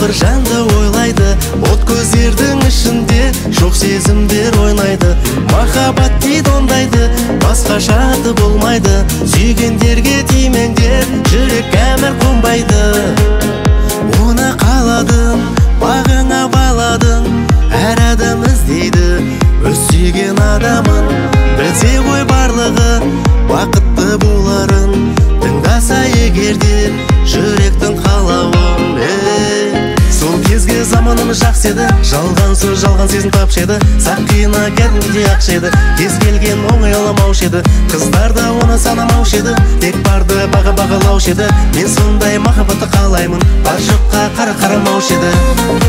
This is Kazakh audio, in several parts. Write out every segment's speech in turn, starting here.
бір жанды ойлайды, от көздердің ішінде жоқ сезімдер ойнайды. Махаббат дейді ондайды, басқаша аты болмайды. Сүйгендерге тимеңдер, жүрек әмір қонбайды. Оны қаладың, бағыңа баладың, әр адам іздейді өз сүйген адамын. Білсе ғой барлығы бақытты боларын, тыңдаса егерде жүректің қалауын. Сол кезге заманымыз жақсы еді, жалған сөз, жалған сезім тапшы еді. Сақ қиына кәдімгідей ақша еді, кез келген оңайламаушы еді. Қыздар да оны санамаушы еді, тек барды бағалаушы еді. Мен сондай махаббатты қалаймын, бар жоққа қарамаушы еді.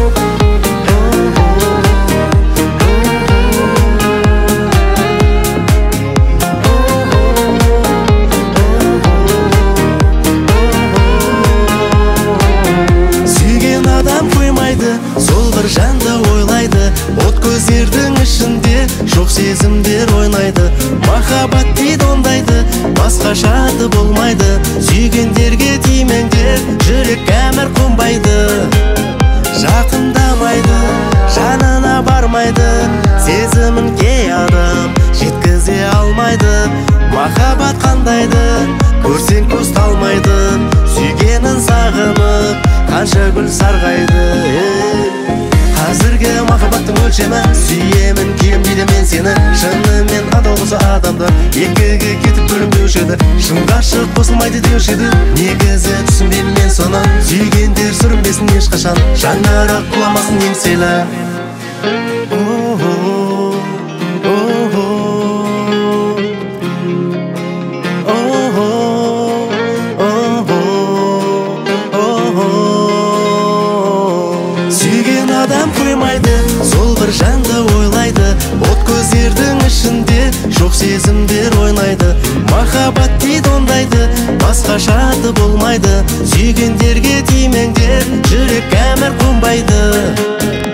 Сол бір жанды ойлайды, от көздердің ішінде жоқ сезімдер ойнайды. Махаббат дейді ондайды, басқаша аты болмайды. Сүйгендерге тимеңдер, жүрек әмір қонбайды. Жақындамайды, жанына бармайды, сезімін кей адам жеткізе алмайды. Махаббат қандайды, көрсең көз талмайды. Сүйгенін сағынып қанша гүл сарғайды. Қазіргі махаббаттың өлшемі, сүйемін кием дейді мен сені. Шынымен адал болса адамдар екіге кетіп бөлінбеуші еді. Шын ғашық қосылмайды деуші еді, негізі түсінбеймін мен соны. Сүйгендер сүрінбесін ешқашан, жаңарақ құламасын еңселі. Сүйген адам қоймайды, сол бір жанды ойлайды, от көздердің ішінде жоқ сезімдер ойнайды. Махаббат дейді ондайды, басқаша аты болмайды. Сүйгендерге тимеңдер, жүрек әмір қонбайды.